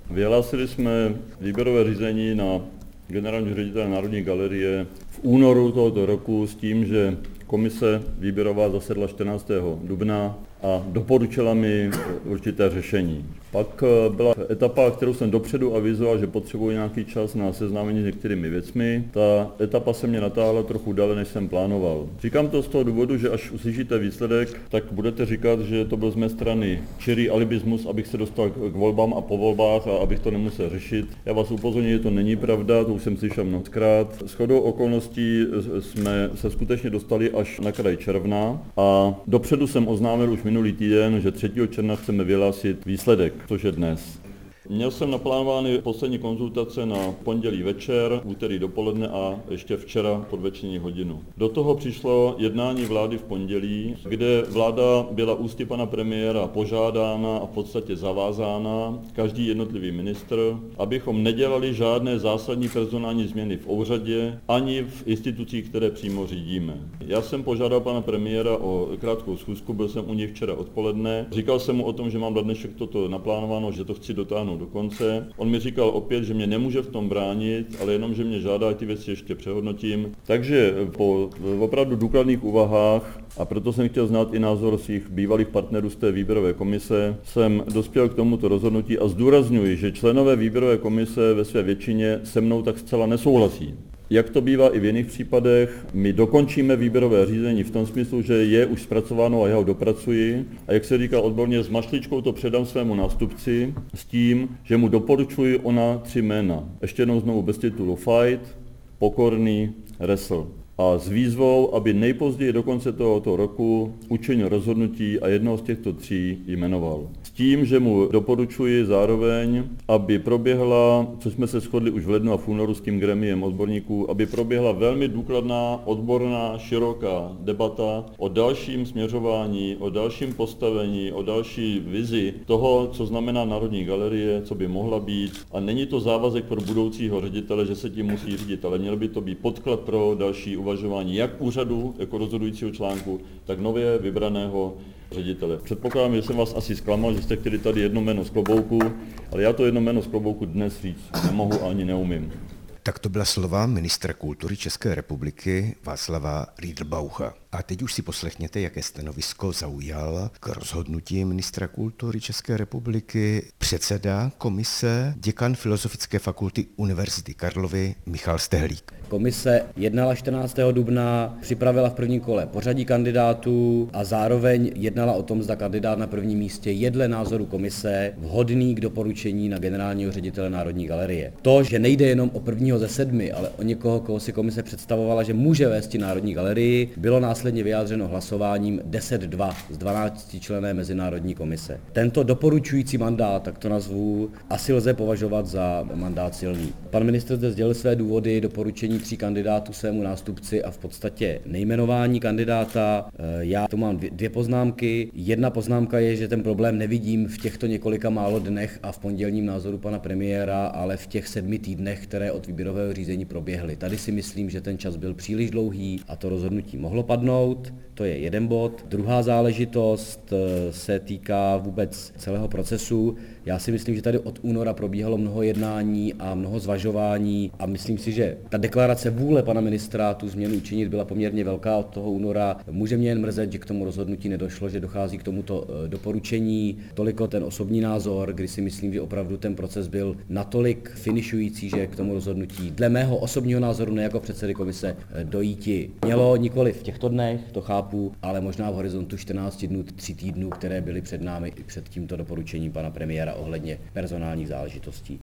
Vyhlásili jsme výběrové řízení na generálního ředitele Národní galerie v únoru tohoto roku s tím, že komise výběrová zasedla 14. dubna a doporučila mi určité řešení. Pak byla etapa, kterou jsem dopředu avizoval, že potřebuji nějaký čas na seznámení s některými věcmi. Ta etapa se mě natáhla trochu dále, než jsem plánoval. Říkám to z toho důvodu, že až uslyšíte výsledek, tak budete říkat, že to byl z mé strany čirý alibismus, abych se dostal k volbám a po volbách a abych to nemusel řešit. Já vás upozorňuji, že to není pravda, to už jsem slyšel mnohokrát. Shodou okolností jsme se skutečně dostali až na kraj června a dopředu jsem oznámil už minulý týden, že 3. června chceme vyhlásit výsledek, což je dnes. Měl jsem naplánovány poslední konzultace na pondělí večer, úterý dopoledne a ještě včera podvečerní hodinu. Do toho přišlo jednání vlády v pondělí, kde vláda byla ústy pana premiéra požádána a v podstatě zavázána, každý jednotlivý ministr, abychom nedělali žádné zásadní personální změny v úřadě ani v institucích, které přímo řídíme. Já jsem požádal pana premiéra o krátkou schůzku, byl jsem u něj včera odpoledne, říkal jsem mu o tom, že mám na dnešek toto naplánováno, že to chci dotáhnout do konce. On mi říkal opět, že mě nemůže v tom bránit, ale jenom, že mě žádá, ty věci ještě přehodnotím. Takže po opravdu důkladných úvahách, a proto jsem chtěl znát i názor svých bývalých partnerů z té výběrové komise, jsem dospěl k tomuto rozhodnutí a zdůrazňuji, že členové výběrové komise ve své většině se mnou tak zcela nesouhlasí. Jak to bývá i v jiných případech, my dokončíme výběrové řízení v tom smyslu, že je už zpracováno a já ho dopracuji a jak se říká odborně, s mašličkou to předám svému nástupci s tím, že mu doporučuji ona 3 jména. Ještě jednou znovu bez titulu Fight, Pokorný, Resl. A s výzvou, aby nejpozději do konce tohoto roku učinil rozhodnutí a jednoho z těchto 3 jmenoval. S tím, že mu doporučuji zároveň, aby proběhla, což jsme se shodli už v lednu a v únoru s tím gremiem odborníků, aby proběhla velmi důkladná, odborná, široká debata o dalším směřování, o dalším postavení, o další vizi toho, co znamená Národní galerie, co by mohla být. A není to závazek pro budoucího ředitele, že se tím musí řídit, ale měl by to být podklad pro další uvažování jak úřadu jako rozhodujícího článku, tak nově vybraného ředitele. Předpokládám, že jsem vás asi zklamal, že jste chtěli tady jedno jméno z klobouku, ale já to jedno jméno z klobouku dnes říct nemohu a ani neumím. Tak to byla slova ministra kultury České republiky Václava Riederbaucha. A teď už si poslechněte, jaké stanovisko zaujal k rozhodnutí ministra kultury České republiky předseda komise, děkan Filozofické fakulty Univerzity Karlovy Michal Stehlík. Komise jednala 14. dubna, připravila v prvním kole pořadí kandidátů a zároveň jednala o tom, zda kandidát na prvním místě je dle názoru komise vhodný k doporučení na generálního ředitele Národní galerie. To, že nejde jenom o prvního ze 7, ale o někoho, koho si komise představovala, že může vést Národní galerii, bylo následně vyjádřeno hlasováním 10-2 z 12 členné Mezinárodní komise. Tento doporučující mandát, tak to nazvu, asi lze považovat za mandát silný. Pan ministr zde sdělil své důvody doporučení 3 kandidátů svému nástupci a v podstatě nejmenování kandidáta. Já tu mám 2 poznámky. Jedna poznámka je, že ten problém nevidím v těchto několika málo dnech a v pondělním názoru pana premiéra, ale v těch 7 týdnech, které od výběrového řízení proběhly. Tady si myslím, že ten čas byl příliš dlouhý a to rozhodnutí mohlo padnout. To je jeden bod. Druhá záležitost se týká vůbec celého procesu. Já si myslím, že tady od února probíhalo mnoho jednání a mnoho zvažování a myslím si, že ta deklarace vůle pana ministra tu změnu učinit byla poměrně velká od toho února. Může mě jen mrzet, že k tomu rozhodnutí nedošlo, že dochází k tomuto doporučení. Toliko ten osobní názor, kdy si myslím, že opravdu ten proces byl natolik finišující, že k tomu rozhodnutí dle mého osobního názoru, ne jako předsedy komise, dojíti mělo, nikoli v těchto dnech, to chápu, ale možná v horizontu 14 dnů, 3 týdnů, které byly před námi i před tímto doporučením pana premiéra ohledně personálních záležitostí.